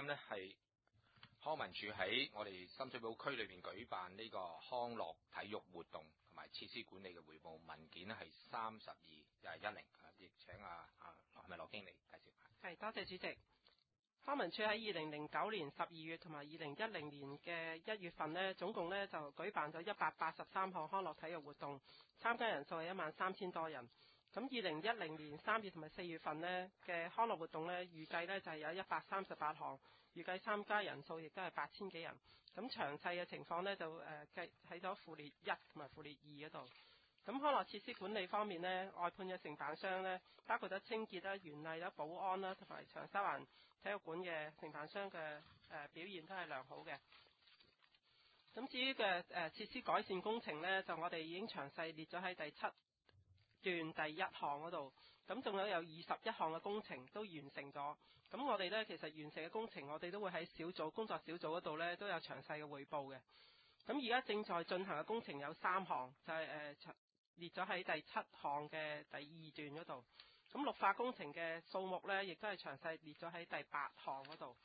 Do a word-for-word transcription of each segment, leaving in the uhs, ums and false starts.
三咧係康文署喺我哋深水埗區裏邊舉辦呢個康樂體育活動同埋設施管理嘅匯報文件咧係三十二又係一零啊，亦請啊啊係咪羅經理介紹下？ 係，多謝主席。康文署喺二零零九年十二月同埋二零一零年嘅一月份呢，總共呢就舉辦咗一百八十三項康樂體育活動，參加人數係一萬三千多人。咁二零一零年三月同埋四月份呢嘅康樂活動呢，預計呢就係有一百三十八項，預計參加人數亦都係八千幾人。咁詳細嘅情況呢，就誒計喺咗附列一同埋附列二嗰度。咁康樂設施管理方面呢，外判嘅承辦商呢，包括咗清潔啦、園藝啦、保安啦，同埋長沙灣體育館嘅承辦商嘅誒、呃、表現都係良好嘅。咁至於嘅誒設施改善工程呢，就我哋已經詳細列咗喺第七段第一項嗰度。咁仲有有二十一項嘅工程都完成咗。咁我哋呢，其實完成嘅工程，我哋都會喺小組工作小組嗰度呢都有詳細嘅彙報嘅。咁而家正在進行嘅工程有三項，就係、是、誒、呃列咗喺第七項嘅第二段嗰度，咁綠化工程嘅數目呢，亦都係詳細列咗喺第八項嗰度。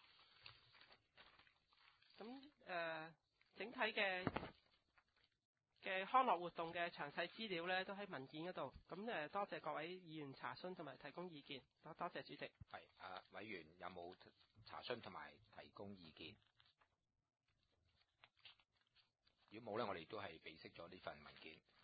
咁誒、呃，整體嘅嘅康樂活動嘅詳細資料呢，都喺文件嗰度。咁誒，多謝各位議員查詢同埋提供意見。多多謝主席。 係啊，委員有冇查詢同埋提供意見？如果冇呢，我哋都係備悉咗呢份文件。